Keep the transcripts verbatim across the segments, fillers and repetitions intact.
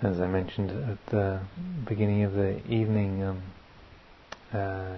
As I mentioned at the beginning of the evening, um, uh,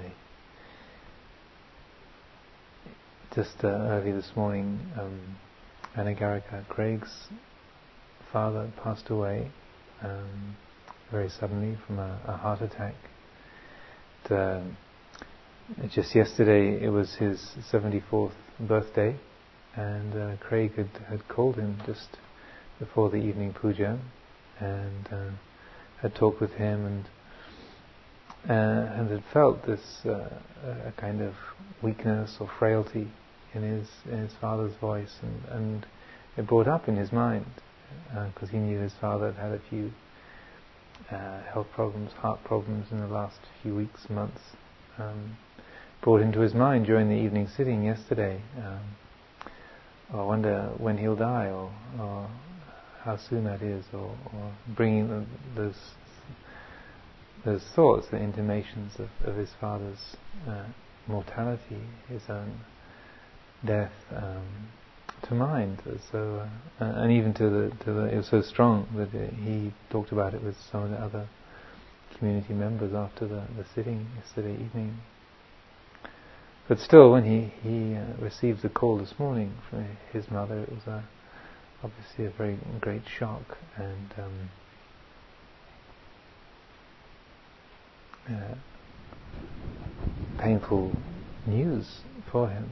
just uh, early this morning, um, Anagarika, Craig's father, passed away um, very suddenly from a, a heart attack. And, uh, just yesterday it was his seventy-fourth birthday, and uh, Craig had, had called him just before the evening puja and uh, had talked with him, and uh, and had felt this uh, a kind of weakness or frailty in his in his father's voice, and, and it brought up in his mind because uh, he knew his father had had a few uh, health problems, heart problems in the last few weeks, months. Um, brought into his mind during the evening sitting yesterday. Um, I wonder when he'll die, or, or how soon that is, or, or bringing the, those those thoughts, the intimations of, of his father's uh, mortality, his own death, um, to mind. So, uh, and even to the to the it was so strong that it, he talked about it with some of the other community members after the, the sitting yesterday evening. But still, when he he uh, received the call this morning from his mother, it was a, obviously a very great shock and um, uh, painful news for him.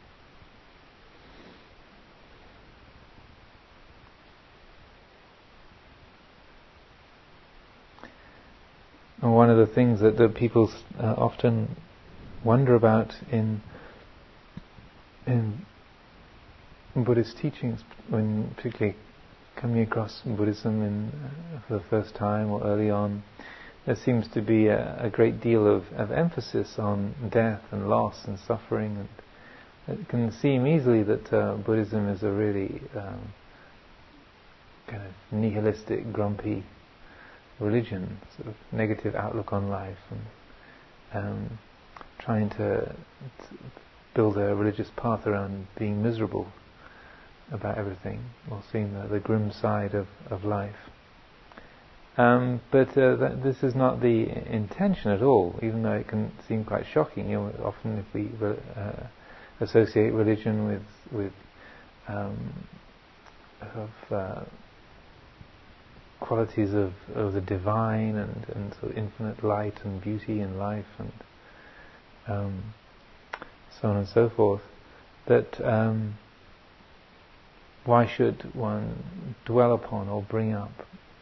And one of the things that, that people uh, often wonder about in in Buddhist teachings, when particularly coming across Buddhism in, uh, for the first time or early on, there seems to be a, a great deal of, of emphasis on death and loss and suffering, and it can seem easily that uh, Buddhism is a really um, kind of nihilistic, grumpy religion, sort of negative outlook on life, and um, trying to, to build a religious path around being miserable about everything, or seeing the, the grim side of, of life. Um, but uh, that, this is not the intention at all, even though it can seem quite shocking. You know, often if we uh, associate religion with with um, of uh, qualities of, of the divine and, and sort of infinite light and beauty in life and um, so on and so forth, that um, why should one dwell upon or bring up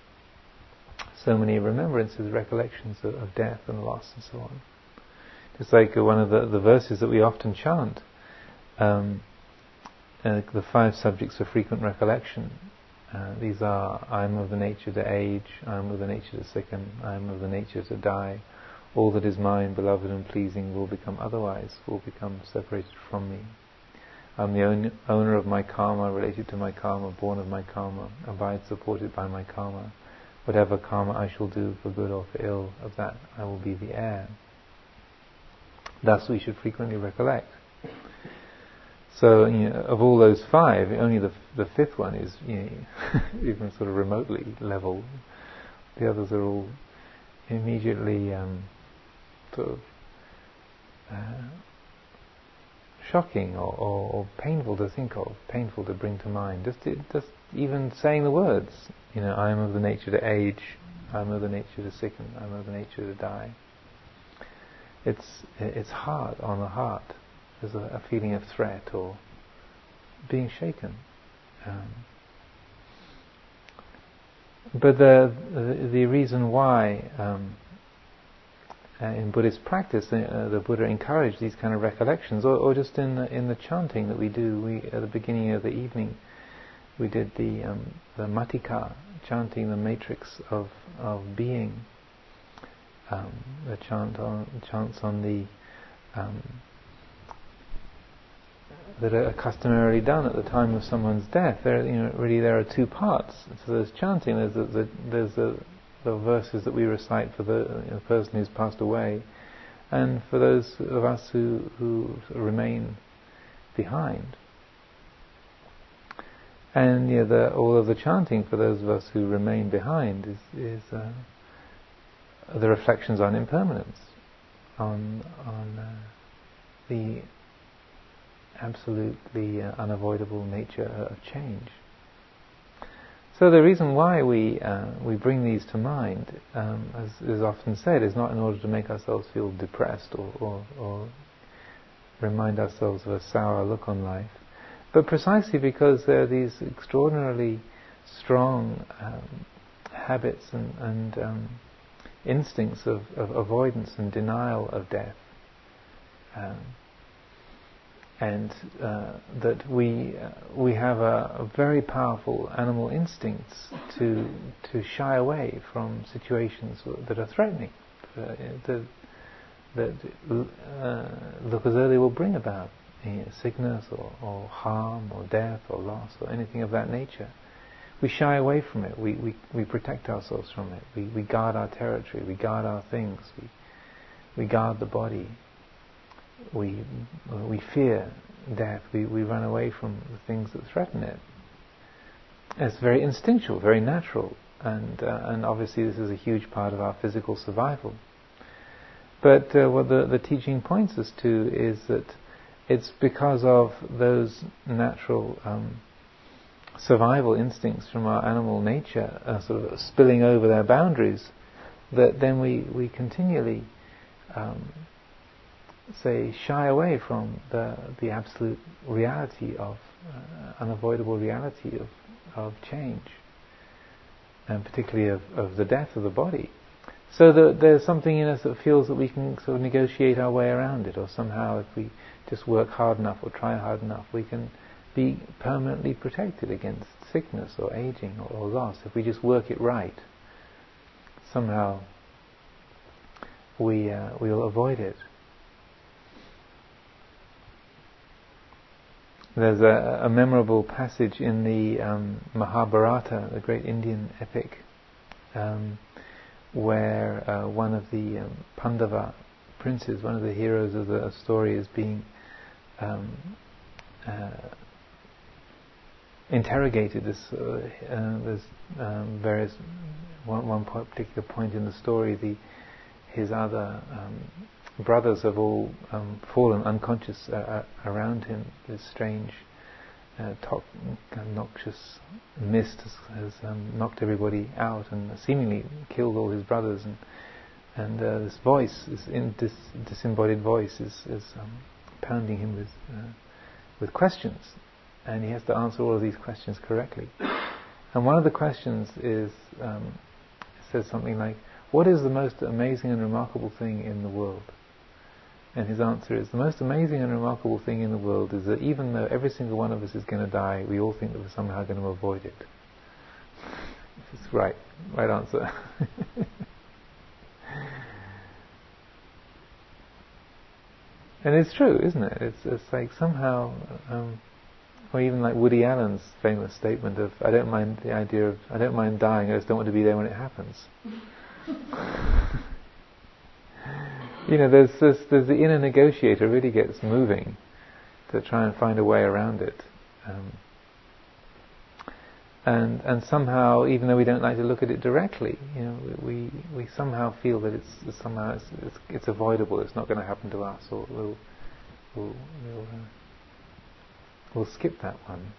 so many remembrances, recollections of, of death and loss and so on? Just like uh, one of the, the verses that we often chant, um, uh, the five subjects of frequent recollection. Uh, these are: I am of the nature to age, I am of the nature to sicken, I am of the nature to die. All that is mine, beloved and pleasing, will become otherwise, will become separated from me. I am the own, owner of my karma, related to my karma, born of my karma, abide supported by my karma. Whatever karma I shall do, for good or for ill, of that I will be the heir. Thus we should frequently recollect. So, you know, of all those five, only the the fifth one is, you know, even sort of remotely level. The others are all immediately um, sort of uh, shocking or, or, or painful to think of, painful to bring to mind. Just just even saying the words, you know, I am of the nature to age, I am of the nature to sicken, I am of the nature to die. It's it's hard on the heart. There's a, a feeling of threat or being shaken. Um, but the, the the reason why um, uh, in Buddhist practice uh, the Buddha encouraged these kind of recollections, or, or just in the, in the chanting that we do, we at the beginning of the evening we did the um, the Matika, chanting the matrix of of being, um, the chant on chants on the um, that are customarily done at the time of someone's death. There, you know, really there are two parts. So there's chanting. There's the, the there's the, the verses that we recite for the, you know, person who's passed away, and for those of us who who remain behind. And you know, the, all of the chanting for those of us who remain behind is, is uh, the reflections on impermanence, on on uh, the absolutely uh, unavoidable nature of change. So the reason why we uh, we bring these to mind, um, as is often said, is not in order to make ourselves feel depressed or, or, or remind ourselves of a sour look on life, but precisely because there are these extraordinarily strong um, habits and, and um, instincts of, of avoidance and denial of death. Um, and uh, that we uh, we have a, a very powerful animal instincts to to shy away from situations that are threatening, uh, that, that uh, look as though they will bring about you know, sickness or, or harm or death or loss or anything of that nature. We shy away from it. We we, we protect ourselves from it. We we guard our territory. We guard our things. We we guard the body. We we fear death. We we run away from the things that threaten it. It's very instinctual, very natural, and uh, and obviously this is a huge part of our physical survival. But uh, what the the teaching points us to is that it's because of those natural um, survival instincts from our animal nature, uh, sort of spilling over their boundaries, that then we we continually. Um, say shy away from the the absolute reality of uh, unavoidable reality of of change, and particularly of, of the death of the body. So that there's something in us that feels that we can sort of negotiate our way around it, or somehow if we just work hard enough or try hard enough, we can be permanently protected against sickness or aging or, or loss. If we just work it right, somehow we uh, we'll avoid it. There's a, a memorable passage in the um, Mahabharata, the great Indian epic, um, where uh, one of the um, Pandava princes, one of the heroes of the story, is being um, uh, interrogated. This, uh, uh, there's um, various one, one particular point in the story. The his other um, brothers have all um, fallen unconscious uh, around him. This strange, uh, to- noxious mist has, has um, knocked everybody out and seemingly killed all his brothers. And and uh, this voice, this in, dis, disembodied voice, is, is um, pounding him with uh, with questions, and he has to answer all of these questions correctly. And one of the questions is um, says something like, "What is the most amazing and remarkable thing in the world?" And his answer is, the most amazing and remarkable thing in the world is that even though every single one of us is going to die, we all think that we're somehow going to avoid it. It's right, right answer. And it's true, isn't it? It's, it's like somehow, um, or even like Woody Allen's famous statement of, "I don't mind the idea of, I don't mind dying, I just don't want to be there when it happens." You know, there's, there's there's the inner negotiator really gets moving to try and find a way around it, um, and and somehow, even though we don't like to look at it directly, you know, we we somehow feel that it's, it's somehow it's, it's, it's avoidable. It's not going to happen to us, or we'll we'll we'll, uh, we'll skip that one.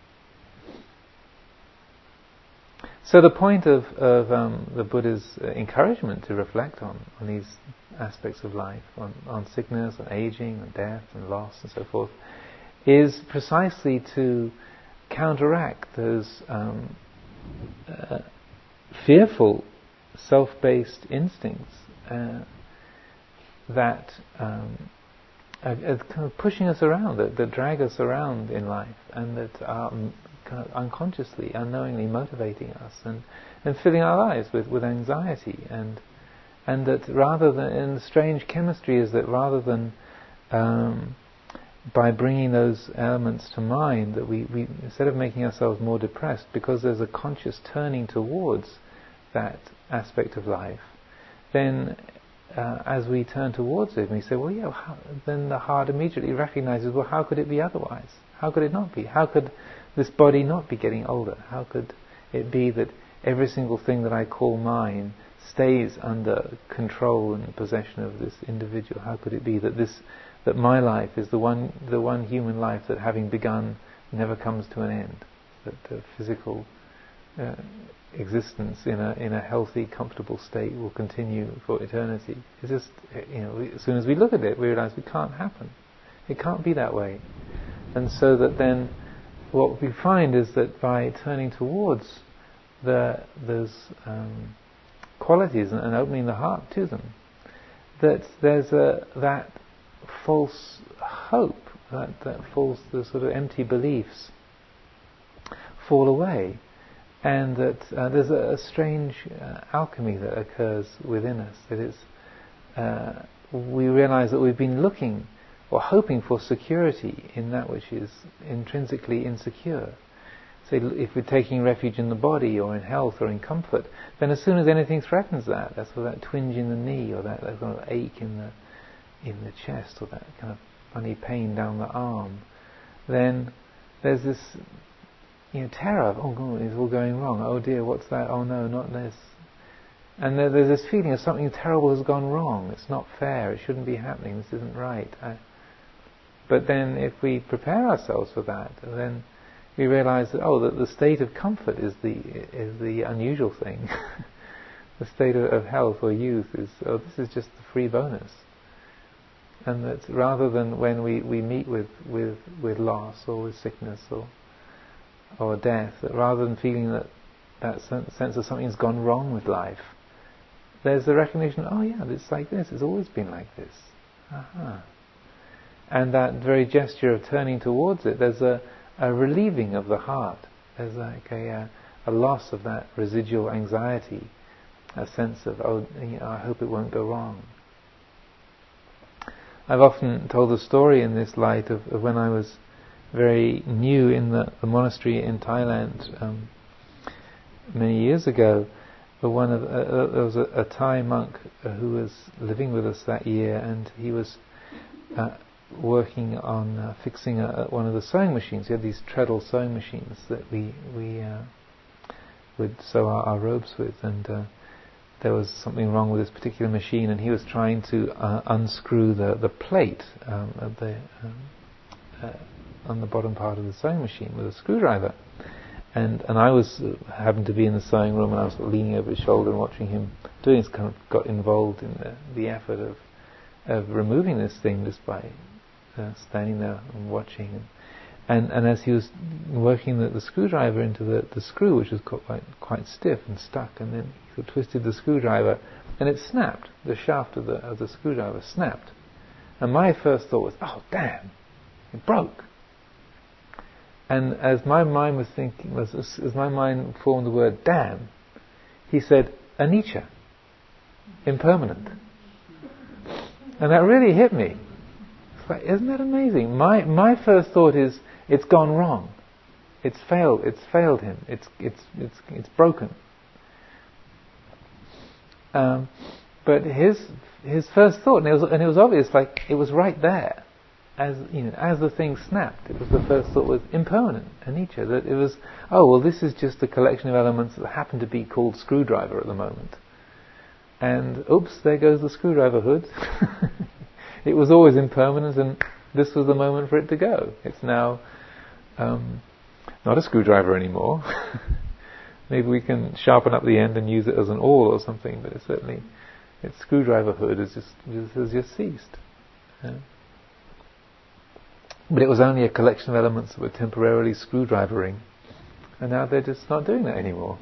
So the point of, of um, the Buddha's uh, encouragement to reflect on, on these aspects of life, on, on sickness, on aging, on death, and loss, and so forth, is precisely to counteract those um, uh, fearful, self-based instincts uh, that um, are, are kind of pushing us around, that, that drag us around in life, and that are kind of unconsciously, unknowingly motivating us and, and filling our lives with, with anxiety, and and that rather than, and the strange chemistry is that rather than um, by bringing those elements to mind, that we, we instead of making ourselves more depressed, because there's a conscious turning towards that aspect of life, then uh, as we turn towards it, and we say, well, yeah, how, then the heart immediately recognizes, well, how could it be otherwise? How could it not be? How could this body not be getting older? How could it be that every single thing that I call mine stays under control and possession of this individual? How could it be that this, that my life is the one, the one human life that, having begun, never comes to an end? That the physical uh, existence in a in a healthy, comfortable state will continue for eternity. It's just, you know, we, as soon as we look at it, we realize it can't happen. It can't be that way. And so that then, what we find is that by turning towards the those um, qualities and, and opening the heart to them, that there's a that false hope, that that false, the sort of empty beliefs fall away, and that uh, there's a, a strange uh, alchemy that occurs within us. That is, uh, we realize that we've been looking or hoping for security in that which is intrinsically insecure. So if we're taking refuge in the body or in health or in comfort, then as soon as anything threatens that, that's for that twinge in the knee or that, that kind of ache in the in the chest or that kind of funny pain down the arm, then there's this, you know, terror of, oh God, it's all going wrong. Oh dear, what's that? Oh no, not this. And there, there's this feeling of something terrible has gone wrong. It's not fair. It shouldn't be happening. This isn't right. I, but then, if we prepare ourselves for that, then we realize that oh, that the state of comfort is the is the unusual thing. The state of, of health or youth is oh, this is just the free bonus. And that rather than when we, we meet with, with, with loss or with sickness or or death, that rather than feeling that that sense of something's gone wrong with life, there's the recognition, oh yeah, it's like this, it's always been like this. Aha. And that very gesture of turning towards it, there's a, a relieving of the heart. There's like a, a, a loss of that residual anxiety, a sense of, oh, you know, I hope it won't go wrong. I've often told the story in this light of, of when I was very new in the, the monastery in Thailand um, many years ago. But one of uh, there was a, a Thai monk uh, who was living with us that year, and he was uh, working on uh, fixing a, one of the sewing machines. He had these treadle sewing machines that we we uh, would sew our, our robes with, and uh, there was something wrong with this particular machine, and he was trying to uh, unscrew the the plate um, at the um, uh, on the bottom part of the sewing machine with a screwdriver. And and I was uh, happened to be in the sewing room, and I was leaning over his shoulder and watching him doing this. Kind of got involved in the, the effort of of removing this thing just by uh, standing there and watching. And, and and as he was working the, the screwdriver into the, the screw, which was quite quite stiff and stuck, and then he sort of twisted the screwdriver, and it snapped. The shaft of the of the screwdriver snapped, and my first thought was, "Oh damn, it broke." And as my mind was thinking, as, as my mind formed the word "damn," he said, "Anicca, impermanent," and that really hit me. It's like, isn't that amazing? My my first thought is, it's gone wrong, it's failed, it's failed him, it's it's it's it's broken. Um, but his his first thought, and it was and it was obvious, like it was right there. As you know, as the thing snapped, it was the first thought was impermanent, anicca. That it was, oh well, this is just a collection of elements that happen to be called screwdriver at the moment. And oops, there goes the screwdriver hood. It was always impermanent, and this was the moment for it to go. It's now um, not a screwdriver anymore. Maybe we can sharpen up the end and use it as an awl or something, but it's certainly its screwdriver hood has just has just ceased. Yeah. But it was only a collection of elements that were temporarily screwdrivering, and now they're just not doing that anymore.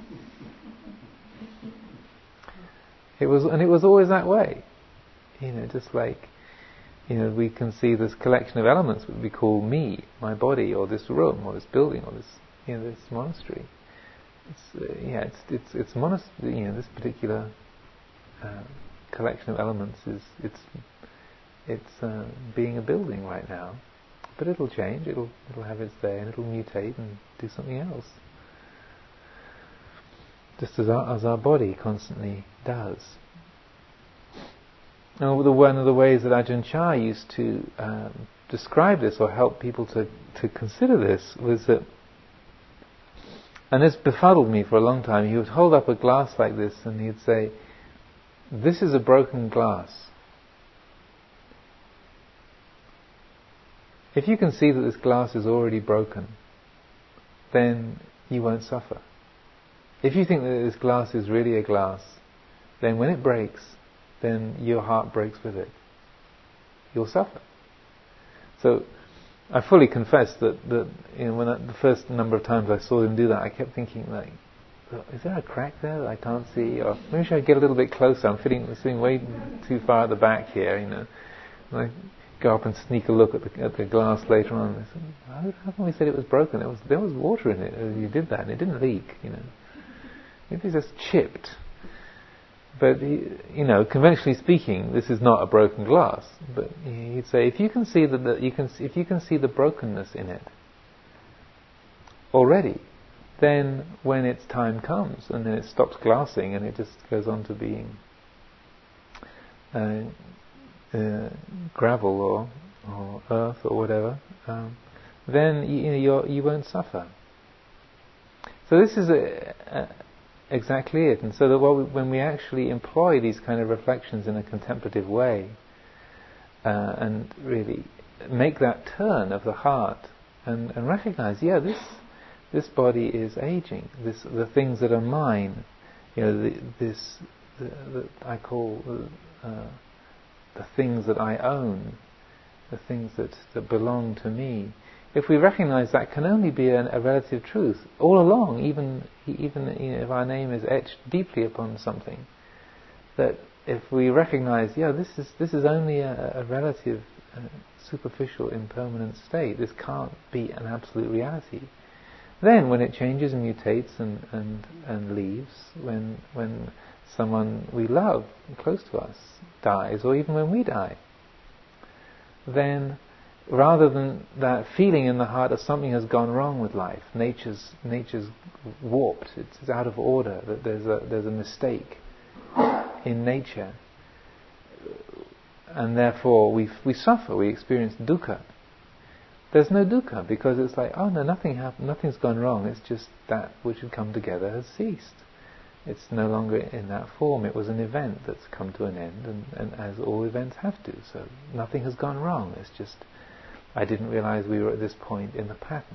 It was, and it was always that way. You know, just like, you know, we can see this collection of elements that we call me, my body, or this room, or this building, or this, you know, this monastery. It's, uh, yeah, it's it's it's monastery. You know, this particular uh, collection of elements is it's it's uh, being a building right now. But it'll change, it'll it'll have its day, and it'll mutate and do something else. Just as our, as our body constantly does. Now, the, one of the ways that Ajahn Chah used to um, describe this, or help people to, to consider this, was that And this befuddled me for a long time. He would hold up a glass like this and he'd say, "This is a broken glass. If you can see that this glass is already broken, then you won't suffer. If you think that this glass is really a glass, then when it breaks, then your heart breaks with it. You'll suffer." So I fully confess that, that you know, when I, the first number of times I saw him do that, I kept thinking, like, is there a crack there that I can't see? Or maybe should I get a little bit closer? I'm sitting, sitting way too far at the back here, you know. And I go up and sneak a look at the, at the glass later on. I said, how, how come we said it was broken? There was, there was water in it. You did that, and it didn't leak, you know. Maybe it's just chipped. But, you know, conventionally speaking, this is not a broken glass. But he'd say, if you can see that the, you can, if you can see the brokenness in it already, then when its time comes and then it stops glassing and it just goes on to being uh, uh, gravel or, or earth or whatever, um, then you, you know you're, you won't suffer. So this is a, a exactly it. And so that we, when we actually employ these kind of reflections in a contemplative way uh, and really make that turn of the heart and, and recognize, yeah, this this body is aging. This the things that are mine, you know, the, this the, the, I call uh, the things that I own, the things that, that belong to me. If we recognize that can only be an, a relative truth all along, even even you know, if our name is etched deeply upon something, that if we recognize, yeah, this is this is only a, a relative, uh, superficial, impermanent state. This can't be an absolute reality. Then, when it changes and mutates and and, and leaves, when when someone we love close to us dies, or even when we die, then, rather than that feeling in the heart that something has gone wrong with life, nature's nature's warped, it's out of order, that there's a there's a mistake in nature, and therefore we we suffer, we experience dukkha. There's no dukkha because it's like, oh no, nothing happened, nothing's gone wrong. It's just that which had come together has ceased. It's no longer in that form. It was an event that's come to an end, and, and as all events have to. So nothing has gone wrong. It's just I didn't realize we were at this point in the pattern.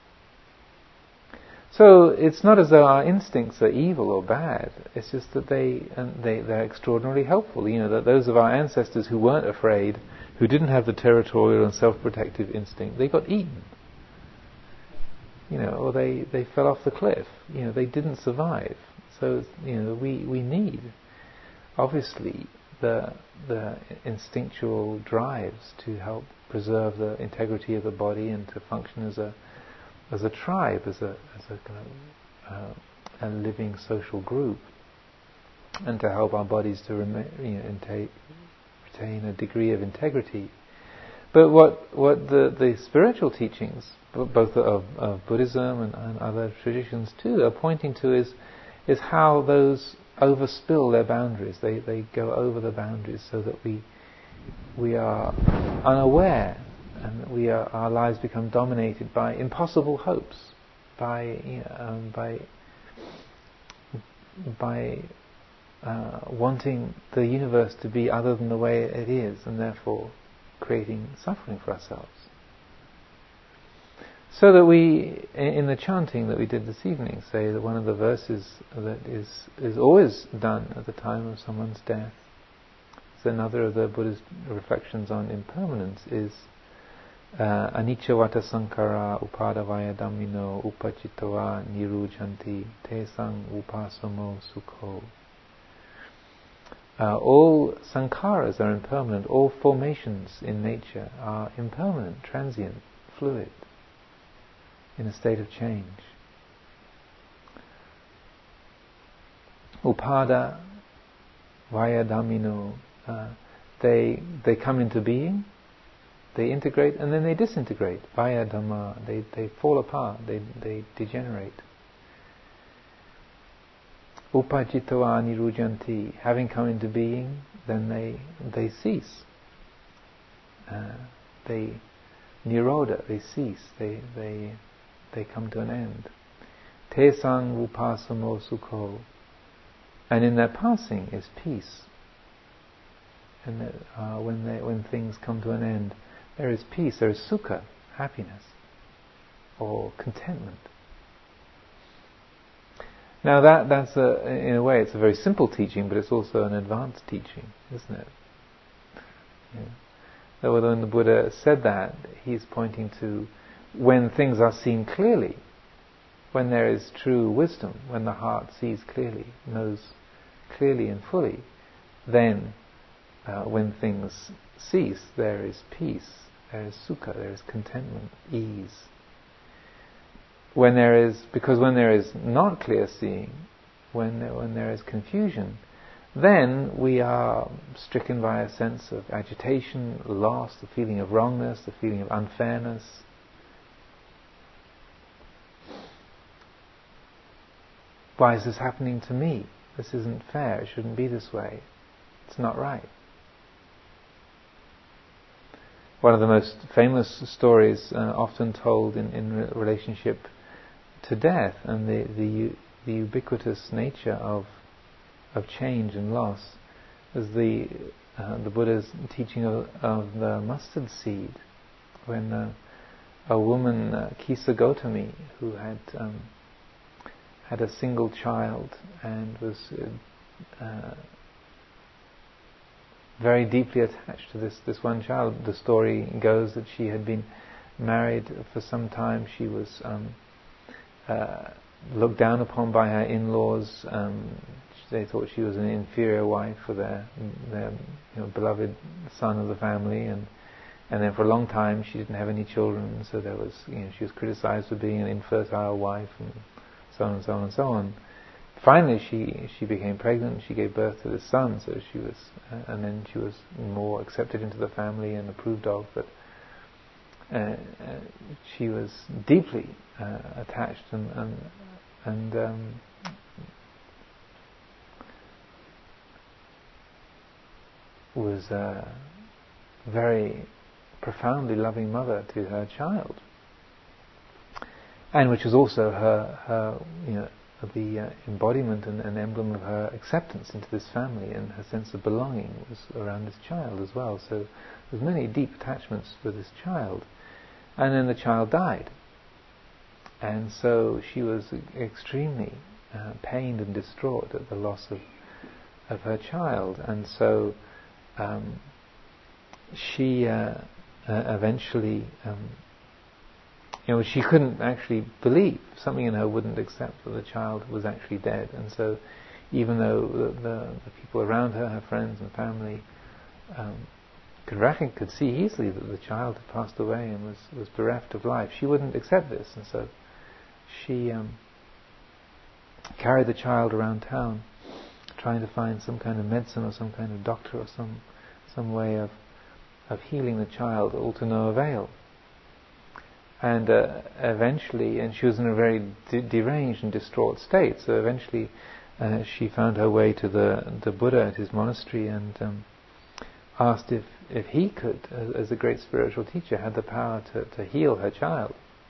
So it's not as though our instincts are evil or bad. It's just that they and they they're extraordinarily helpful. You know, that those of our ancestors who weren't afraid, who didn't have the territorial and self-protective instinct, they got eaten. You know, or they, they fell off the cliff. You know, they didn't survive. So you know, we we need obviously the the instinctual drives to help preserve the integrity of the body and to function as a as a tribe, as a as a kind of uh, a living social group, and to help our bodies to remain, you know, intake, retain a degree of integrity. But what what the, the spiritual teachings, both of, of Buddhism and, and other traditions too, are pointing to is is how those overspill their boundaries. They they go over the boundaries so that we we are unaware, and we are, our lives become dominated by impossible hopes, by you know, um, by by uh, wanting the universe to be other than the way it is, and therefore creating suffering for ourselves. So that we, in the chanting that we did this evening, say that one of the verses that is is always done at the time of someone's death. So another of the Buddha's reflections on impermanence is uh, anicca vata sankhara upadavaya dhammino upacitava nirujanti tesang upasamo sukho. Uh, all sankharas are impermanent. All formations in nature are impermanent, transient, fluid, in a state of change. Upada vaya dhammino, uh, they they come into being, they integrate, and then they disintegrate. Vaya dhamma, they they fall apart, they they degenerate. Upajitava nirujanti, having come into being, then they they cease. Uh, they nirodha, they cease. They they they come to an end. Tesang upasamo sukho. And in their passing is peace. And that, uh, when they, when things come to an end, there is peace, there is sukha, happiness, or contentment. Now that that's a, in a way it's a very simple teaching, but it's also an advanced teaching, isn't it? Yeah. So when the Buddha said that, he's pointing to when things are seen clearly, when there is true wisdom, when the heart sees clearly, knows clearly and fully, then uh, when things cease, there is peace, there is sukha, there is contentment, ease. When there is, because when there is not clear seeing, when there, when there is confusion, then we are stricken by a sense of agitation, loss, the feeling of wrongness, the feeling of unfairness. Why is this happening to me? This isn't fair, it shouldn't be this way. It's not right. One of the most famous stories uh, often told in, in re- relationship to death and the, the, the ubiquitous nature of of change and loss is the uh, the Buddha's teaching of, of the mustard seed, when uh, a woman, uh, Kisa Gotami, who had um, had a single child and was uh, uh, very deeply attached to this this one child. The story goes that she had been married for some time. She was um, uh, looked down upon by her in-laws. Um, they thought she was an inferior wife for their their you know, beloved son of the family, and and then for a long time she didn't have any children. So there was you know she was criticized for being an infertile wife, and so on and so on and so on. Finally, she she became pregnant. She gave birth to this son. So she was, uh, and then she was more accepted into the family and approved of. But uh, uh, she was deeply uh, attached and and and. Um, was a very profoundly loving mother to her child, and which was also her, her you know, the uh, embodiment and, and emblem of her acceptance into this family, and her sense of belonging was around this child as well. So there's many deep attachments for this child, and then the child died, and so she was extremely uh, pained and distraught at the loss of of her child, and so. Um, she uh, uh, eventually, um, you know, she couldn't actually believe, something in her wouldn't accept that the child was actually dead, and so even though the, the, the people around her, her friends and family, um, could reckon, could see easily that the child had passed away and was, was bereft of life, she wouldn't accept this, and so she um, carried the child around town, trying to find some kind of medicine or some kind of doctor or some some way of of healing the child, all to no avail. And uh, eventually, and she was in a very de- deranged and distraught state. So eventually, uh, she found her way to the the Buddha at his monastery and um, asked if if he could, as, as a great spiritual teacher, had the power to to heal her child.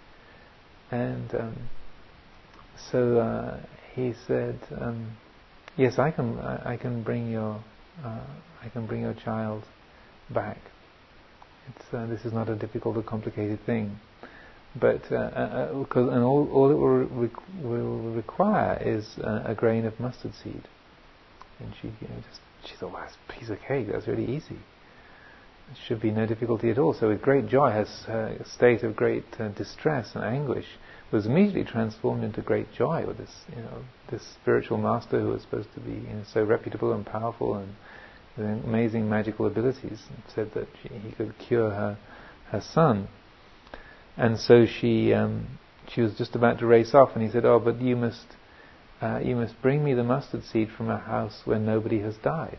And um, so uh, he said. Um, Yes, I can. I can bring your. Uh, I can bring your child back. It's, uh, this is not a difficult or complicated thing, but uh, uh, because and all, all it will, re- will require is uh, a grain of mustard seed. And she, you know, just she thought, well, that's a piece of cake. That's really easy. It should be no difficulty at all. So, with great joy, her, her state of great uh, distress and anguish was immediately transformed into great joy with this, you know, this spiritual master who was supposed to be, you know, so reputable and powerful and with amazing magical abilities, and said that she, he could cure her her son. And so she um, she was just about to race off, and he said, "Oh, but you must uh, you must bring me the mustard seed from a house where nobody has died."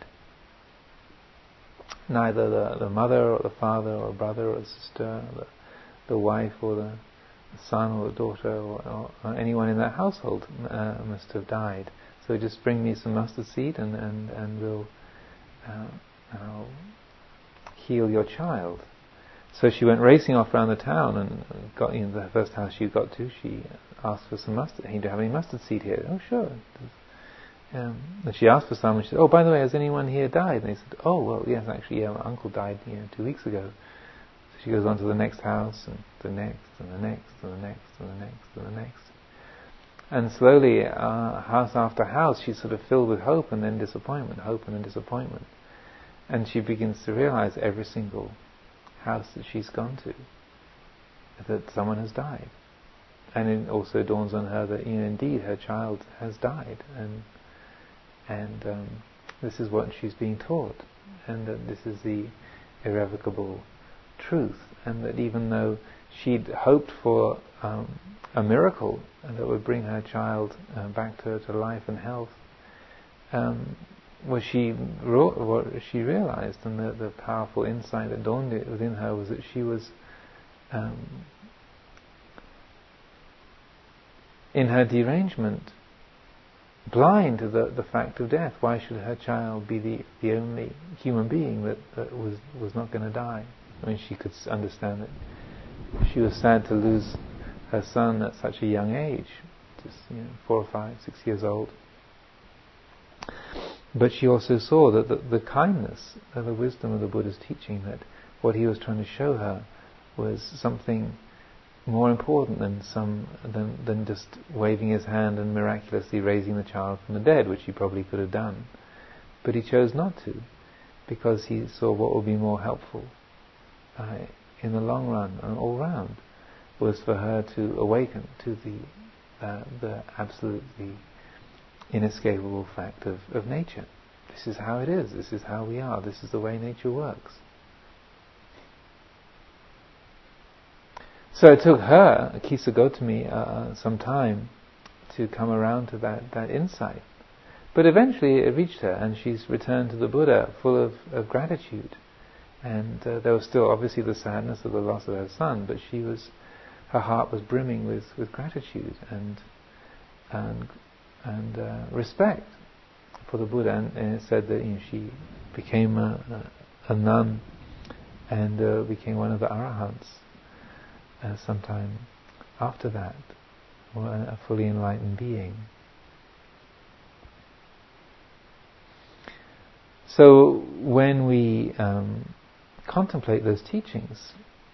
Neither the, the mother or the father or brother or sister, or the, the wife or the son or the daughter or, or, or anyone in that household uh, must have died. So just bring me some mustard seed and and and we'll uh, I'll heal your child. So she went racing off around the town and got in the first house she got to. She asked for some mustard. Hey, do you have any mustard seed here? Oh, sure. Um, and she asked for some, and she said, oh, by the way, has anyone here died? And they said, oh, well, yes, actually, yeah, my uncle died, you know, two weeks ago. So she goes on to the next house, and the next, and the next, and the next, and the next, and the next. And slowly, uh, house after house, she's sort of filled with hope and then disappointment, hope and then disappointment. And she begins to realize every single house that she's gone to, that someone has died. And it also dawns on her that, you know, indeed her child has died, and and um, this is what she's being taught, and that this is the irrevocable truth, and that even though she'd hoped for um, a miracle that would bring her child uh, back to, to life and health, um, what she what she realized, and the, the powerful insight that dawned within her, was that she was um, in her derangement blind to the, the fact of death. Why should her child be the, the only human being that, that was was not going to die? I mean, she could understand that she was sad to lose her son at such a young age, just, you know, four or five, six years old. But she also saw that the, the kindness, uh, the wisdom of the Buddha's teaching, that what he was trying to show her was something more important than some than than just waving his hand and miraculously raising the child from the dead, which he probably could have done. But he chose not to, because he saw what would be more helpful uh, in the long run and all round, was for her to awaken to the uh, the absolutely inescapable fact of, of nature. This is how it is. This is how we are. This is the way nature works. So it took her, Kisa Gotami, uh, some time to come around to that, that insight. But eventually it reached her, and she's returned to the Buddha full of, of gratitude. And uh, there was still obviously the sadness of the loss of her son, but she was, her heart was brimming with, with gratitude and and and uh, respect for the Buddha. And, and it said that, you know, she became a, a, a nun and uh, became one of the Arahants. Uh, sometime after that, or a fully enlightened being. So when we um, contemplate those teachings,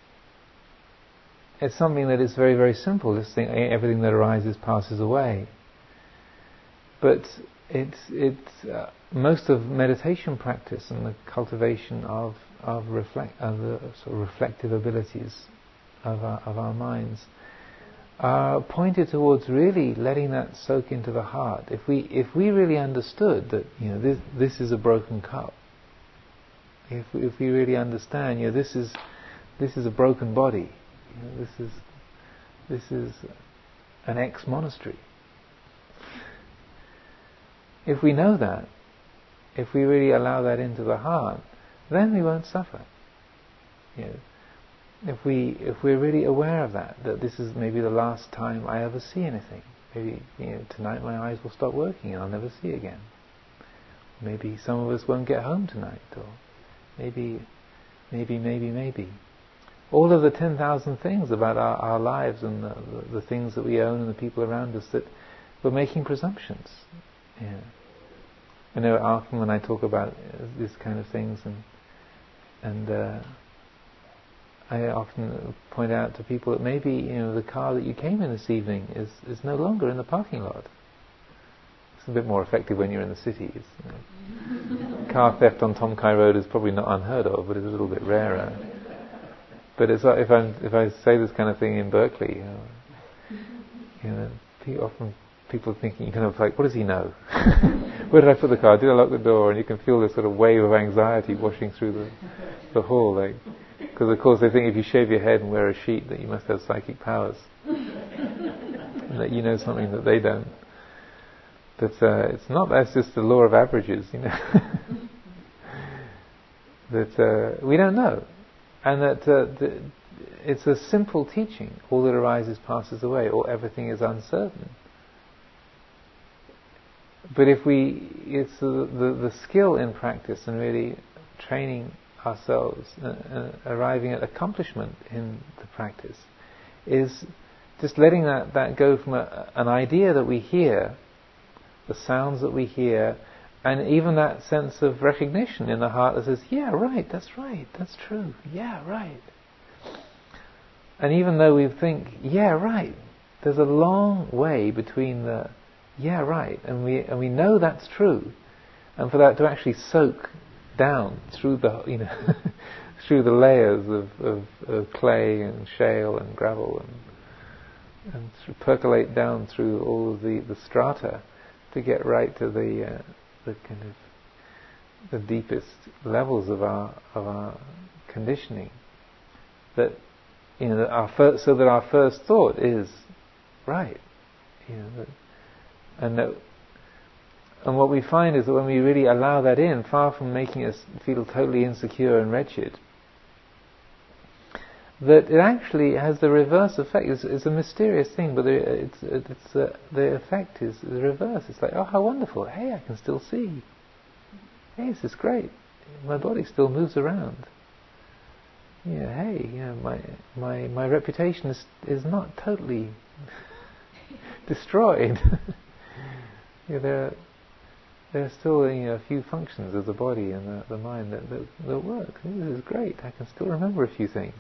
it's something that is very, very simple. This thing, everything that arises passes away. But it's it's uh, most of meditation practice and the cultivation of of reflect of the sort of reflective abilities of our, of our minds are pointed towards really letting that soak into the heart. If we if we really understood that, you know, this this is a broken cup, if we, if we really understand, you know, this is this is a broken body, you know, this is this is an ex-monastery. If we know that, if we really allow that into the heart, then we won't suffer. You know, If we, if we're really aware of that, that this is maybe the last time I ever see anything. Maybe, you know, tonight my eyes will stop working and I'll never see again. Maybe some of us won't get home tonight, or maybe, maybe, maybe, maybe. All of the ten thousand things about our, our lives and the, the, the things that we own and the people around us, that we're making presumptions. Yeah. I know often when I talk about this kind of things, and and uh, I often point out to people that maybe, you know, the car that you came in this evening is, is no longer in the parking lot. It's a bit more effective when you're in the city. It's, you know, car theft on Tom Kai Road is probably not unheard of, but it's a little bit rarer. But it's like if I if I say this kind of thing in Berkeley, you know, you know, people, often people are thinking, you kind of like, what does he know? Where did I put the car? Did I lock the door? And you can feel this sort of wave of anxiety washing through the the hall, like. Because of course they think if you shave your head and wear a sheet that you must have psychic powers, and that you know something that they don't. But uh, it's not. That's just the law of averages, you know. That uh, we don't know, and that uh, the, it's a simple teaching. All that arises passes away, or everything is uncertain. But if we, it's the the, the skill in practice and really training ourselves, uh, uh, arriving at accomplishment in the practice, is just letting that, that go from a, an idea that we hear, the sounds that we hear, and even that sense of recognition in the heart that says, yeah, right, that's right, that's true, yeah, right. And even though we think, yeah, right, there's a long way between the, yeah, right, and we and we know that's true, and for that to actually soak down through the, you know, through the layers of, of, of clay and shale and gravel, and and to percolate down through all of the, the strata to get right to the uh, the kind of the deepest levels of our of our conditioning. That, you know, that our first, so that our first thought is right, you know, that, and that, and what we find is that when we really allow that in, far from making us feel totally insecure and wretched, that it actually has the reverse effect. It's, it's a mysterious thing, but it's, it's uh, the effect is the reverse. It's like, oh, how wonderful! Hey, I can still see. Hey, this is great. My body still moves around. Yeah, hey, yeah, my my my reputation is is not totally destroyed. Yeah, there there are still, you know, a few functions of the body and the, the mind that, that that work. This is great. I can still remember a few things.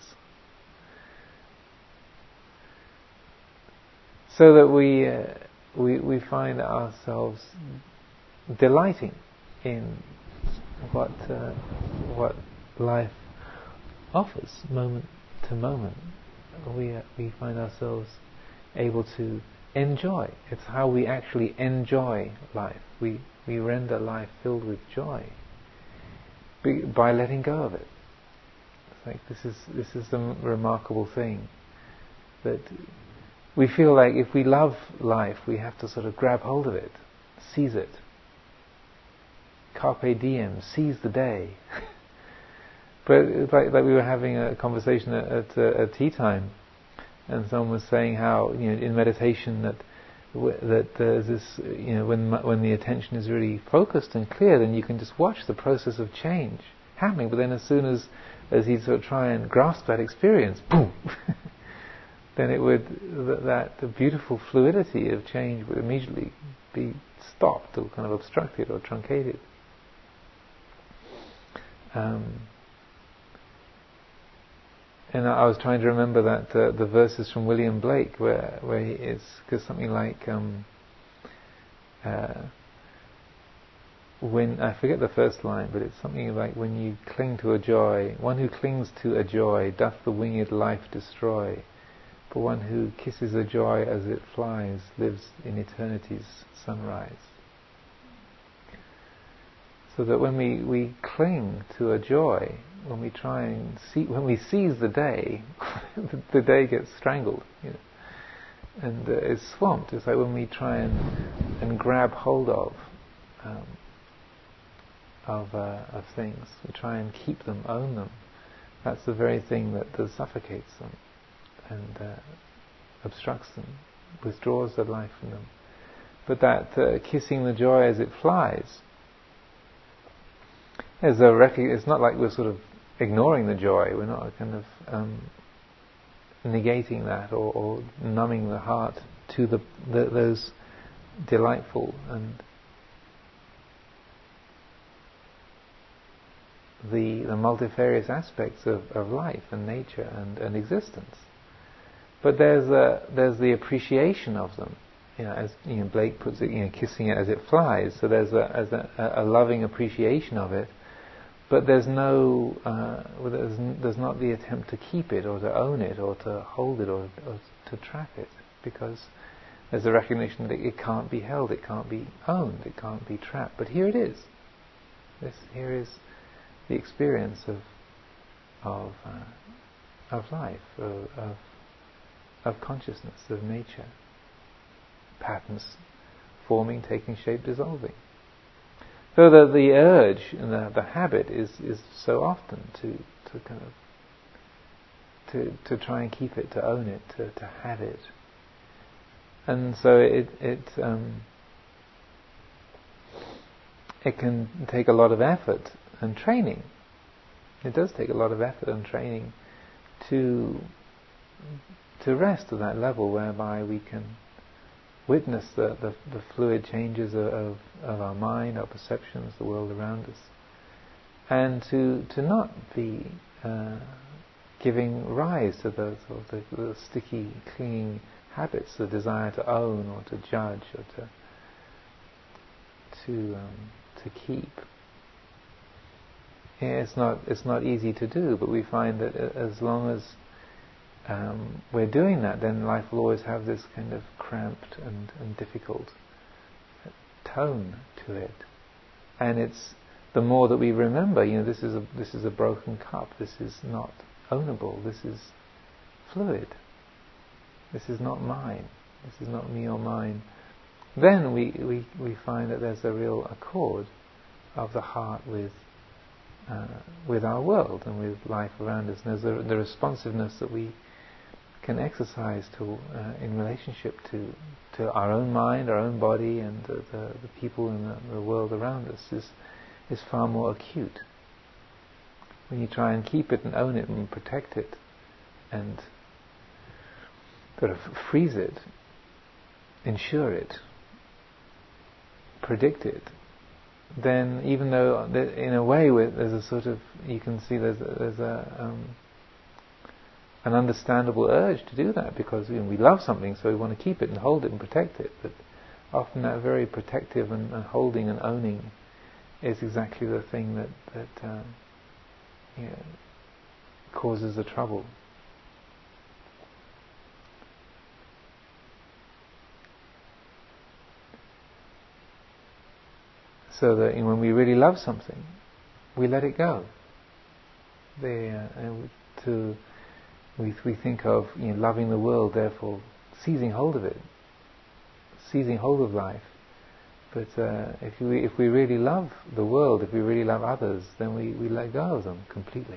So that we uh, we we find ourselves delighting in what uh, what life offers moment to moment. We uh, we find ourselves able to enjoy. It's how we actually enjoy life. We we render life filled with joy by letting go of it. It's like this is this is the remarkable thing, that we feel like if we love life, we have to sort of grab hold of it, seize it. Carpe diem, seize the day. But it's like, like we were having a conversation at, at, uh, at tea time, and someone was saying how, you know, in meditation that w- that there's this, you know, when when the attention is really focused and clear, then you can just watch the process of change happening. But then as soon as as you sort of try and grasp that experience, boom. Then it would, that, that the beautiful fluidity of change would immediately be stopped or kind of obstructed or truncated. Um, and I was trying to remember that uh, the verses from William Blake, where where he is, because something like um, uh, when I forget the first line, but it's something like, when you cling to a joy, one who clings to a joy doth the winged life destroy. But one who kisses a joy as it flies lives in eternity's sunrise. So that when we, we cling to a joy, when we try and see, when we seize the day, the, the day gets strangled, you know, and uh, is swamped. It's like when we try and and grab hold of um, of uh, of things, we try and keep them, own them. That's the very thing that, that suffocates them and uh, obstructs them, withdraws the life from them. But that uh, kissing the joy as it flies, is a rec- it's not like we're sort of ignoring the joy, we're not kind of um, negating that or, or numbing the heart to the, the those delightful and the, the multifarious aspects of, of life and nature and, and existence. But there's a, there's the appreciation of them, you know, as you know, Blake puts it, you know, kissing it as it flies. So there's a, as a, a loving appreciation of it, but there's no, uh, well, there's, there's not the attempt to keep it or to own it or to hold it or, or to trap it, because there's a recognition that it can't be held, it can't be owned, it can't be trapped. But here it is. This here is the experience of of uh, of life, of, of of consciousness, of nature, patterns forming, taking shape, dissolving. So that the urge and the, the habit is, is so often to, to kind of to to try and keep it, to own it, to, to have it. And so it it um, it can take a lot of effort and training. It does take a lot of effort and training to to rest at that level whereby we can witness the, the, the fluid changes of, of, of our mind, our perceptions, the world around us, and to to not be uh, giving rise to the, sort of the, the sticky, clinging habits, the desire to own or to judge or to to um, to keep. Yeah, it's not it's not easy to do, but we find that as long as um, we're doing that, then life will always have this kind of cramped and, and difficult tone to it. And it's the more that we remember, you know, this is a this is a broken cup. This is not ownable. This is fluid. This is not mine. This is not me or mine. Then we, we, we find that there's a real accord of the heart with uh, with our world and with life around us. And there's a, the responsiveness that we can exercise to uh, in relationship to to our own mind, our own body, and the, the, the people in the, the world around us is is far more acute. When you try and keep it and own it and protect it and sort of freeze it, ensure it, predict it, then even though in a way there's a sort of, you can see there's a, there's a um, an understandable urge to do that, because you know, we love something, so we want to keep it and hold it and protect it. But often that very protective and, and holding and owning is exactly the thing that that uh, you know, causes the trouble. So that you know, when we really love something, we let it go. The, uh, to we we think of you know, loving the world, therefore seizing hold of it, seizing hold of life. But uh, if we if we really love the world, if we really love others, then we, we let go of them completely.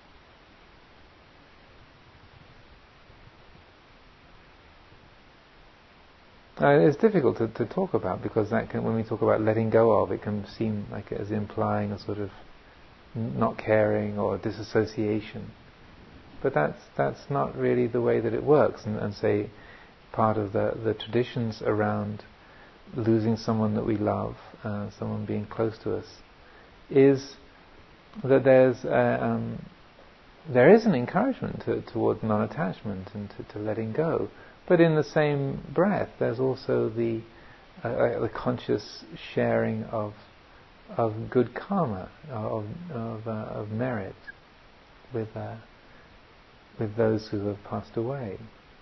Uh, it's difficult to, to talk about, because that can, when we talk about letting go of, it can seem like it is implying a sort of not caring or disassociation. But that's that's not really the way that it works. And, and say part of the, the traditions around losing someone that we love, uh, someone being close to us, is that there's uh, um, there is an encouragement to, toward non-attachment and to, to letting go. But in the same breath, there's also the uh, the conscious sharing of of good karma, of of, uh, of merit with uh, with those who have passed away.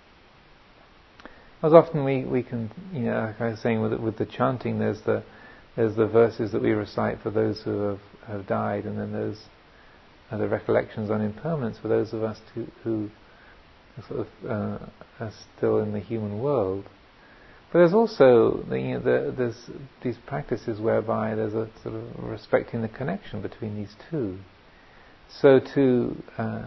As often we, we can, you know, like I was saying with with the chanting, there's the there's the verses that we recite for those who have, have died, and then there's uh, the recollections on impermanence for those of us who, who sort of uh, are still in the human world. But there's also the, you know, the, there's these practices whereby there's a sort of respecting the connection between these two. So to uh,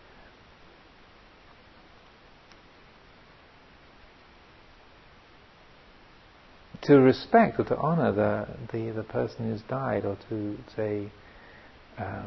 to respect or to honour the, the the person who's died, or to say um,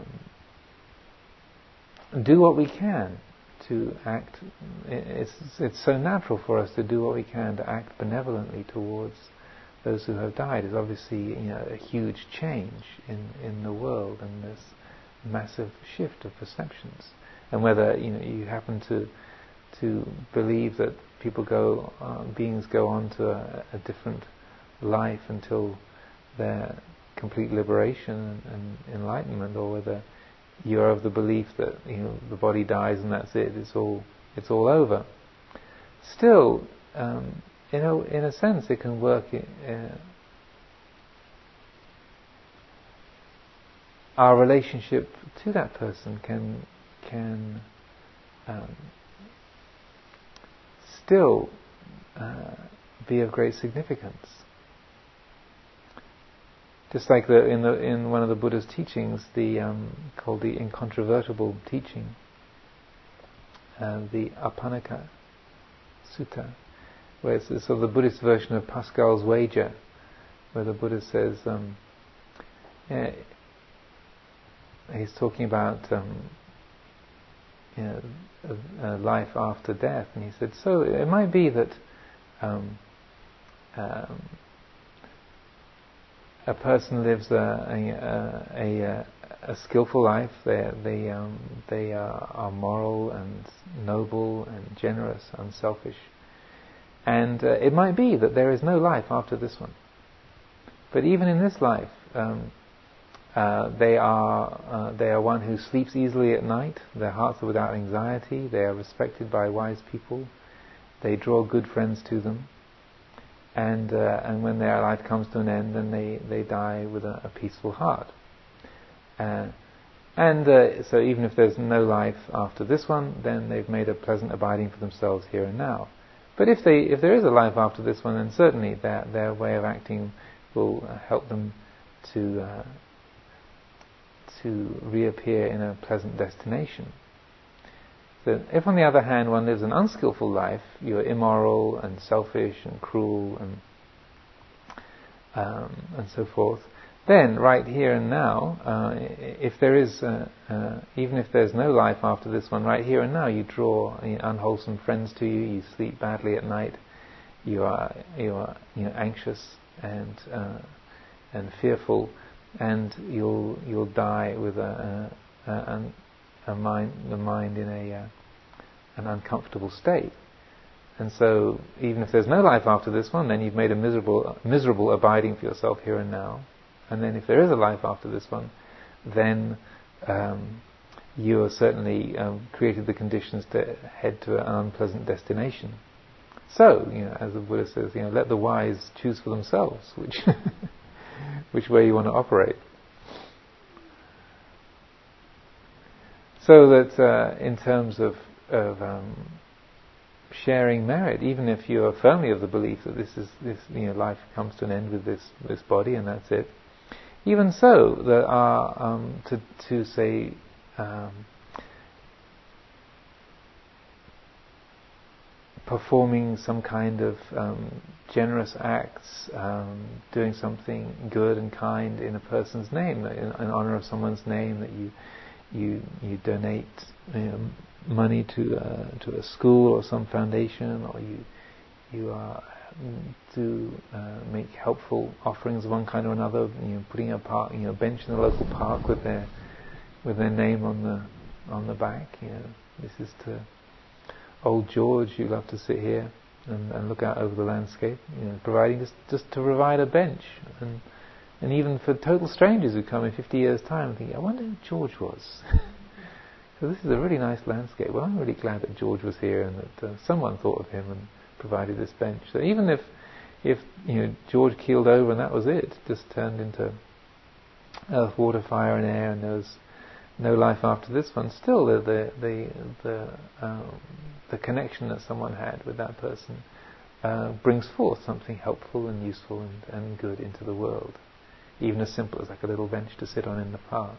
do what we can to act. It's it's so natural for us to do what we can to act benevolently towards those who have died. It's obviously, you know, a huge change in, in the world, and this massive shift of perceptions. And whether you know you happen to to believe that people go, uh, beings go on to a, a different life until their complete liberation and, and enlightenment, or whether you're of the belief that you know the body dies and that's it, it's all it's all over. Still, um, you know, in a sense, it can work. Uh, our relationship to that person can can um, still uh, be of great significance. Just like the, in the in one of the Buddha's teachings, the um, called the incontrovertible teaching, uh, the Apanaka Sutta, where it's sort of the Buddhist version of Pascal's wager, where the Buddha says, um, yeah, he's talking about um, you know, a, a life after death. And he said, so it might be that um, um, a person lives a a, a, a, a skillful life. They they um, they are, are moral and noble and generous, unselfish, and uh, it might be that there is no life after this one. But even in this life, um, uh, they are uh, they are one who sleeps easily at night. Their hearts are without anxiety. They are respected by wise people. They draw good friends to them. And uh, and when their life comes to an end, then they, they die with a, a peaceful heart. Uh, and uh, so even if there's no life after this one, then they've made a pleasant abiding for themselves here and now. But if they if there is a life after this one, then certainly their their way of acting will help them to uh, to reappear in a pleasant destination. So if on the other hand one lives an unskillful life, you're immoral and selfish and cruel and um, and so forth, then right here and now, uh, if there is, uh, uh, even if there's no life after this one, right here and now you draw you know, unwholesome friends to you, you sleep badly at night, you are you are you know, anxious and uh, and fearful, and you'll you'll die with a a, a, a mind the mind in a uh, an uncomfortable state. And so even if there's no life after this one, then you've made a miserable miserable abiding for yourself here and now. And then if there is a life after this one, then um, you are certainly um, created the conditions to head to an unpleasant destination. So, you know, as the Buddha says, you know, let the wise choose for themselves which which way you want to operate. So that uh, in terms of, of um, sharing merit, even if you are firmly of the belief that this is this you know life comes to an end with this this body and that's it, even so, there are um, to to say um, performing some kind of um, generous acts, um, doing something good and kind in a person's name, in, in honor of someone's name, that you you you donate you know, money to uh, to a school or some foundation, or you you are to uh, make helpful offerings of one kind or another. You know, putting a park, you know, bench in the local park with their with their name on the on the back. You know, this is to Old George. You love to sit here and, and look out over the landscape. You know, providing just just to provide a bench, and and even for total strangers who come in fifty years' time and think, I wonder who George was. So this is a really nice landscape. Well, I'm really glad that George was here and that uh, someone thought of him and provided this bench. So even if, if you know George keeled over and that was it, just turned into earth, water, fire, and air, and there was no life after this one, still the the the the, um, the connection that someone had with that person uh, brings forth something helpful and useful and, and good into the world, even as simple as like a little bench to sit on in the park.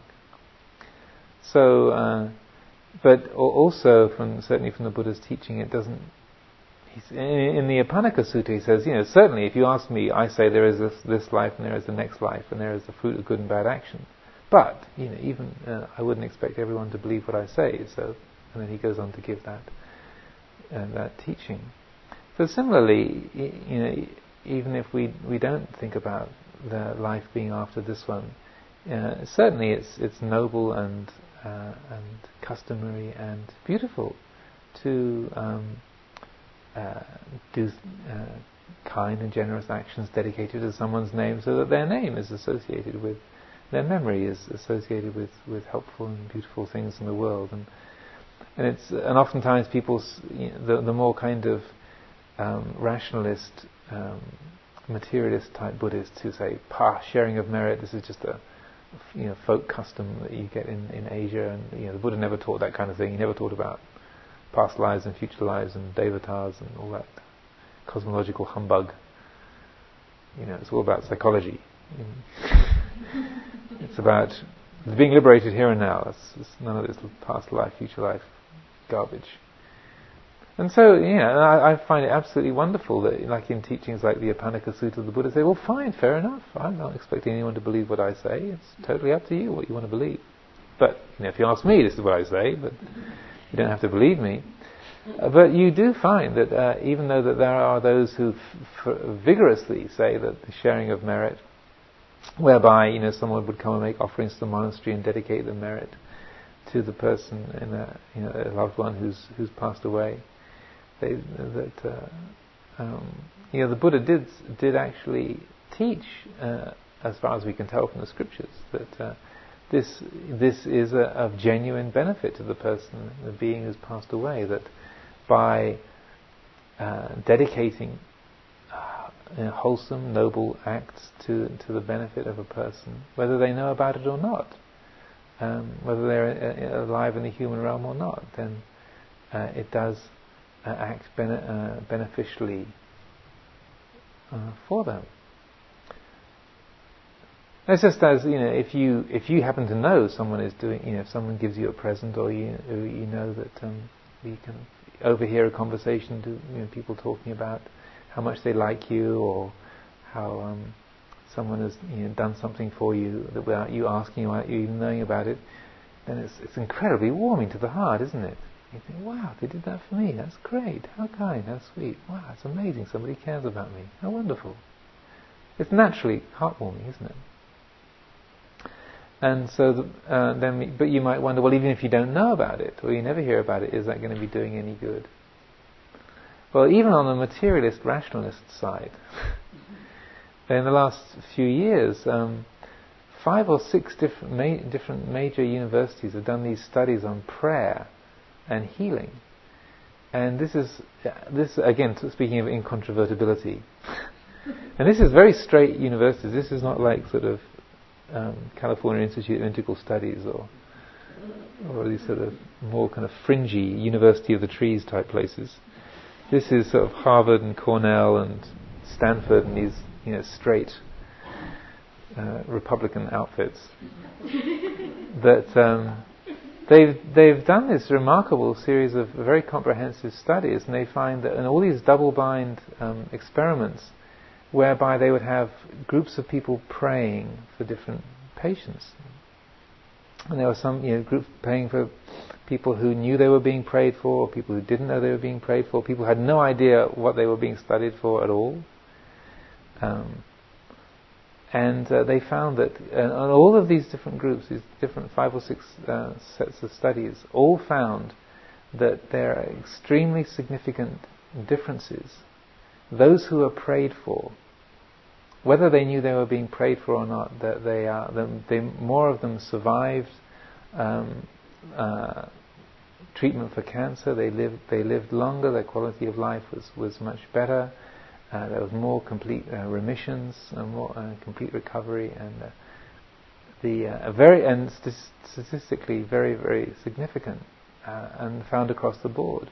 So. Uh, But also, from certainly from the Buddha's teaching, it doesn't. He's, in the Apanaka Sutta, he says, you know, certainly if you ask me, I say there is this, this life and there is the next life and there is the fruit of good and bad action. But you know, even uh, I wouldn't expect everyone to believe what I say. So, and then he goes on to give that uh, that teaching. So similarly, you know, even if we we don't think about the life being after this one, uh, certainly it's it's noble and. Uh, and customary and beautiful to um, uh, do uh, kind and generous actions dedicated to someone's name, so that their name is associated with, their memory is associated with, with helpful and beautiful things in the world. And and it's and oftentimes people, you know, the the more kind of um, rationalist, um, materialist type Buddhists who say, "Pa, sharing of merit. This is just a you know, folk custom that you get in, in Asia," and you know, the Buddha never taught that kind of thing. He never taught about past lives and future lives and devatas and all that cosmological humbug. You know, it's all about psychology. It's about being liberated here and now. It's, it's none of this past life, future life garbage. And so, you know, I, I find it absolutely wonderful that, like in teachings like the Apanaka Sutta, the Buddha says, well, fine, fair enough. I'm not expecting anyone to believe what I say. It's totally up to you what you want to believe. But, you know, if you ask me, this is what I say. But You don't have to believe me. Uh, but you do find that uh, even though that there are those who f- f- vigorously say that the sharing of merit, whereby you know someone would come and make offerings to the monastery and dedicate the merit to the person in a, you know, a loved one who's who's passed away, they, that uh, um, you know the Buddha did did actually teach, uh, as far as we can tell from the scriptures, that uh, this this is a, of genuine benefit to the person, the being who's passed away, that by uh, dedicating uh, you know, wholesome, noble acts to to the benefit of a person, whether they know about it or not, um, whether they're uh, alive in the human realm or not, then uh, it does uh, act bene- uh, beneficially uh, for them. It's just as, you know, if you if you happen to know someone is doing, you know, if someone gives you a present, or you you know that um, you can overhear a conversation to, you know, people talking about how much they like you, or how um, someone has, you know, done something for you that without you asking, without you even knowing about it, then it's it's incredibly warming to the heart, isn't it? You think, wow, they did that for me. That's great. How kind. How sweet. Wow, it's amazing. Somebody cares about me. How wonderful. It's naturally heartwarming, isn't it? And so, the, uh, then, we, but you might wonder, well, even if you don't know about it, or you never hear about it, is that going to be doing any good? Well, even on the materialist, rationalist side, in the last few years, um, five or six different, ma- different major universities have done these studies on prayer and healing. And this is, this again, speaking of incontrovertibility, and this is very straight universities. This is not like sort of Um, California Institute of Integral Studies, or or these sort of more kind of fringy University of the Trees type places. This is sort of Harvard and Cornell and Stanford and these, you know, straight uh, Republican outfits. that um, they've they've done this remarkable series of very comprehensive studies, and they find that in all these double-blind um, experiments, whereby they would have groups of people praying for different patients. And there were some, you know, groups praying for people who knew they were being prayed for, or people who didn't know they were being prayed for, people who had no idea what they were being studied for at all. Um, and uh, they found that uh, on all of these different groups, these different five or six uh, sets of studies, all found that there are extremely significant differences. Those who are prayed for, whether they knew they were being prayed for or not, that they are, they, more of them survived um, uh, treatment for cancer. They lived, they lived longer. Their quality of life was, was much better. Uh, there was more complete uh, remissions, and more uh, complete recovery, and uh, the uh, very and st- statistically very very significant, uh, and found across the board.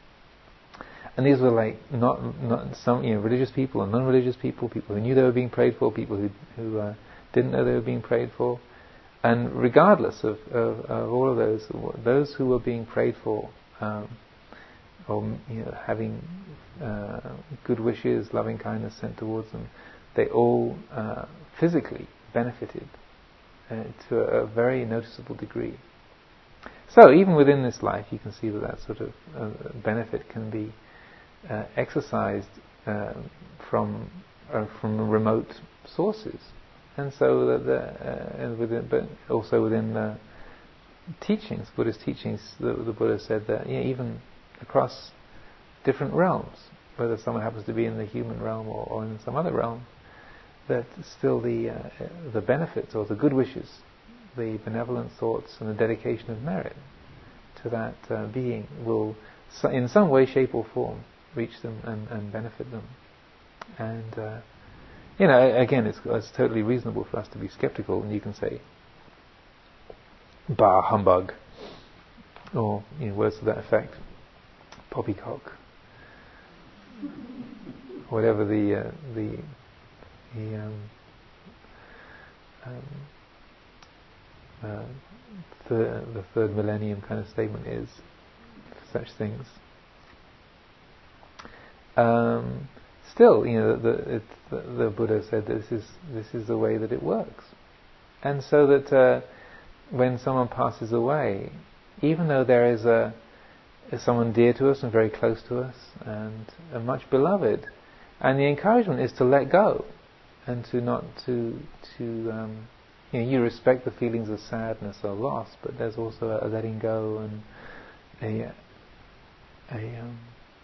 And these were like not not some, you know, religious people and non-religious people, people who knew they were being prayed for, people who who uh, didn't know they were being prayed for, and regardless of, of, of all of those, those who were being prayed for, um, or, you know, having uh, good wishes, loving kindness sent towards them, they all uh, physically benefited uh, to a, a very noticeable degree. So even within this life, you can see that that sort of uh, benefit can be Uh, exercised uh, from uh, from remote sources, and so that the, uh, and within, but also within the teachings, Buddhist teachings, the, the Buddha said that, you know, even across different realms, whether someone happens to be in the human realm or, or in some other realm, that still the uh, the benefits or the good wishes, the benevolent thoughts, and the dedication of merit to that uh, being will, so in some way, shape, or form, reach them and, and benefit them. And uh, you know, again, it's, it's totally reasonable for us to be skeptical, and you can say, "Bah, humbug," or, you know, words to that effect, "poppycock," whatever the uh, the the um, um, uh, the, the third millennium kind of statement is for such things. Um, still, you know, the, it, the, the Buddha said that this is this is the way that it works, and so that uh, when someone passes away, even though there is a is someone dear to us and very close to us and, and much beloved. And the encouragement is to let go and to not to to um, you know, you respect the feelings of sadness or loss, but there's also a, a letting go and a a um,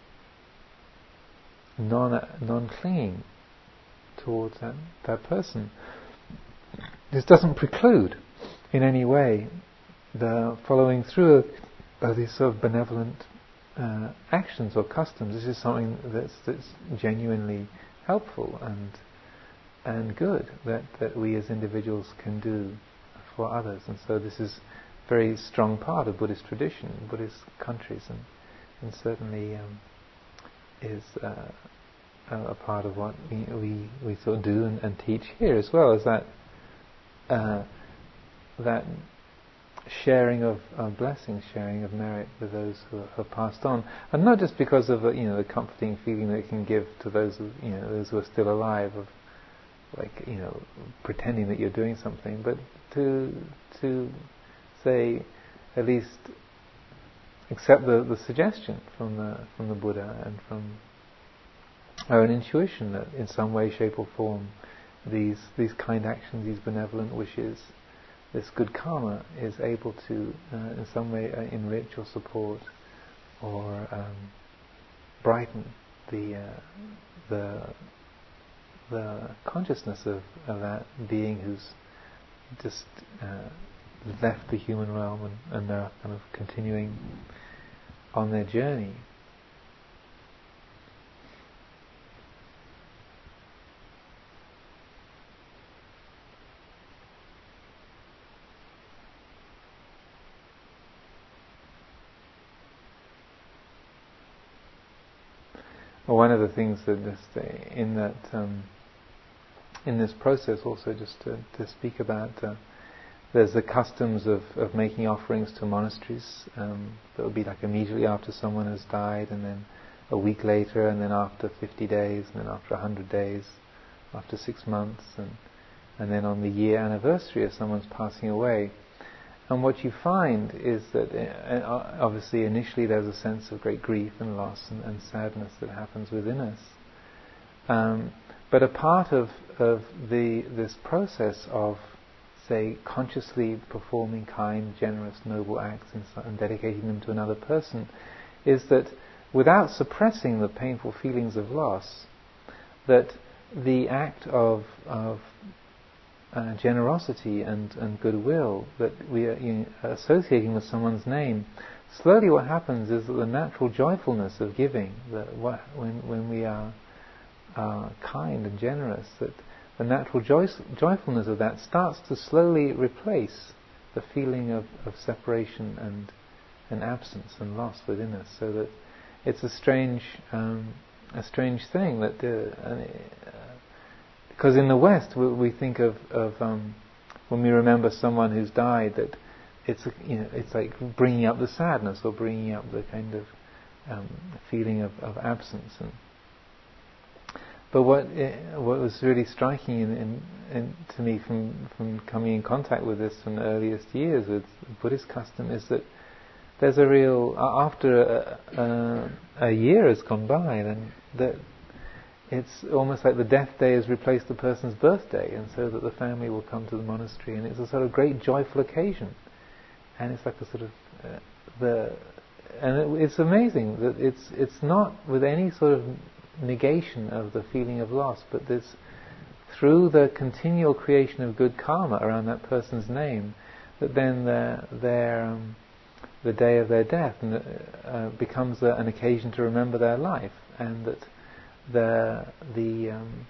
non non clinging towards that that person. This doesn't preclude in any way the following through of, of these sort of benevolent uh, actions or customs. This is something that's that's genuinely helpful and and good that, that we as individuals can do for others. And so this is a very strong part of Buddhist tradition, Buddhist countries, and and certainly um, is uh, a part of what we we, we sort of do and, and teach here as well, as that uh, that sharing of uh, blessings, sharing of merit with those who have passed on, and not just because of uh, you know the comforting feeling that it can give to those who, you know those who are still alive, of like you know pretending that you're doing something, but to to say at least accept the, the suggestion from the from the Buddha and from our own intuition that in some way, shape or form these these kind actions, these benevolent wishes, this good karma is able to uh, in some way uh, enrich or support or um, brighten the uh, the the consciousness of, of that being who's just uh, left the human realm and, and are kind of continuing on their journey. Well, one of the things that just in that um, in this process also just to, to speak about, uh, there's the customs of, of making offerings to monasteries. Um, that would be like immediately after someone has died, and then a week later, and then after fifty days, and then after one hundred days, after six months, and and then on the year anniversary of someone's passing away. And what you find is that uh, obviously initially there's a sense of great grief and loss and, and sadness that happens within us. Um, but a part of, of the this process of, say, consciously performing kind, generous, noble acts and, and dedicating them to another person is that without suppressing the painful feelings of loss, that the act of of Uh, generosity and, and goodwill that we are you know, associating with someone's name, slowly what happens is that the natural joyfulness of giving, that what, when when we are uh, kind and generous, that the natural joy, joyfulness of that starts to slowly replace the feeling of, of separation and and absence and loss within us. So that it's a strange um, a strange thing that uh, uh, because in the West we, we think of, of um, when we remember someone who's died, that it's a, you know it's like bringing up the sadness or bringing up the kind of um, feeling of, of absence. And but what it, what was really striking in, in, in, to me from from coming in contact with this from the earliest years with Buddhist custom is that there's a real after a, a, a year has gone by, then that. It's almost like the death day has replaced the person's birthday, and so that the family will come to the monastery, and it's a sort of great joyful occasion. And it's like a sort of uh, the, and it, it's amazing that it's it's not with any sort of negation of the feeling of loss, but this through the continual creation of good karma around that person's name, that then their their um, the day of their death and, uh, becomes a, an occasion to remember their life, and that. The the um,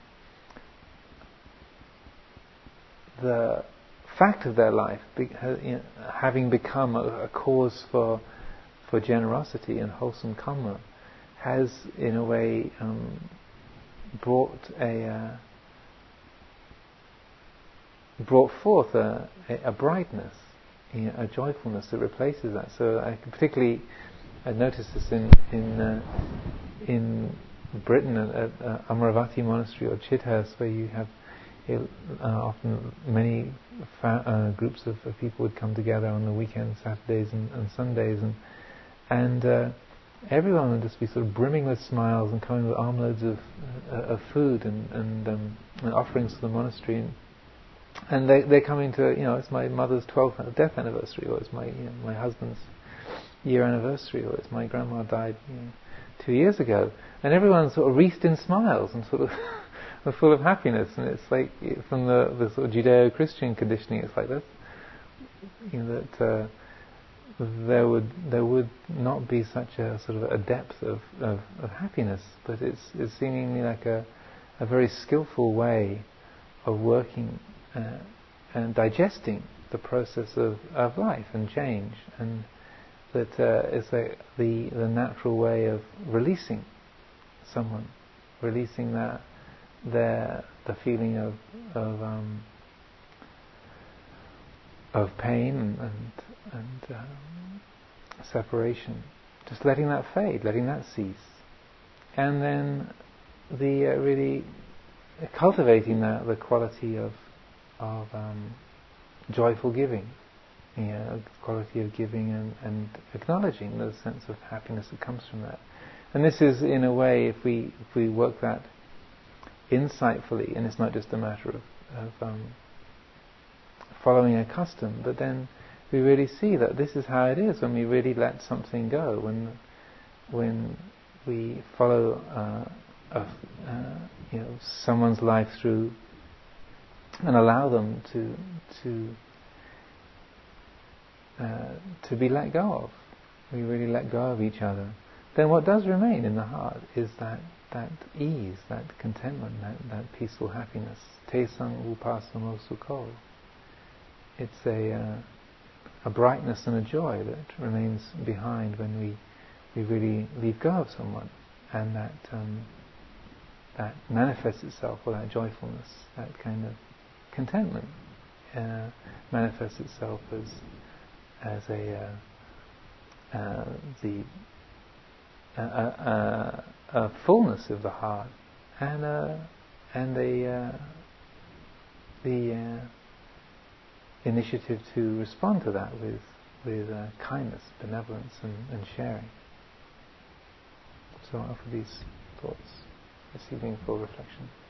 the fact of their life be, ha, you know, having become a, a cause for for generosity and wholesome karma has in a way um, brought a uh, brought forth a, a, a brightness, you know, a joyfulness that replaces that. So I particularly I noticed this in in uh, in Britain at, at uh, Amaravati Monastery or Chithurst, where you have uh, often many fa- uh, groups of, of people would come together on the weekends, Saturdays and, and Sundays, and and uh, everyone would just be sort of brimming with smiles and coming with armloads of uh, of food and and, um, and offerings to the monastery, and, and they they're coming to, you know, it's my mother's twelfth death anniversary, or it's my, you know, my husband's year anniversary, or it's my grandma died, you know, two years ago, and everyone's sort of wreathed in smiles and sort of are full of happiness. And it's like, from the, the sort of Judeo-Christian conditioning, it's like that, you know, that uh, there would there would not be such a sort of a depth of, of, of happiness, but it's it's seemingly like a a very skillful way of working uh, and digesting the process of, of life and change, and that uh, it's like the the natural way of releasing someone, releasing that their the feeling of of um, of pain and and, and um, separation, just letting that fade, letting that cease, and then the uh, really cultivating that the quality of of um, joyful giving, you know, quality of giving and, and acknowledging the sense of happiness that comes from that. And this is, in a way, if we if we work that insightfully, and it's not just a matter of, of um, following a custom, but then we really see that this is how it is when we really let something go, when when we follow uh, a, uh, you know, someone's life through and allow them to to uh, to be let go of. We really let go of each other. Then what does remain in the heart is that that ease, that contentment, that, that peaceful happiness. Te sang upasamo sukho. It's a uh, a brightness and a joy that remains behind when we we really leave go of someone, and that um, that manifests itself, or that joyfulness, that kind of contentment uh, manifests itself as as a uh, uh, the a, a, a fullness of the heart, and a, and a uh, the uh, initiative to respond to that with with uh, kindness, benevolence, and, and sharing. So I offer these thoughts this evening for reflection.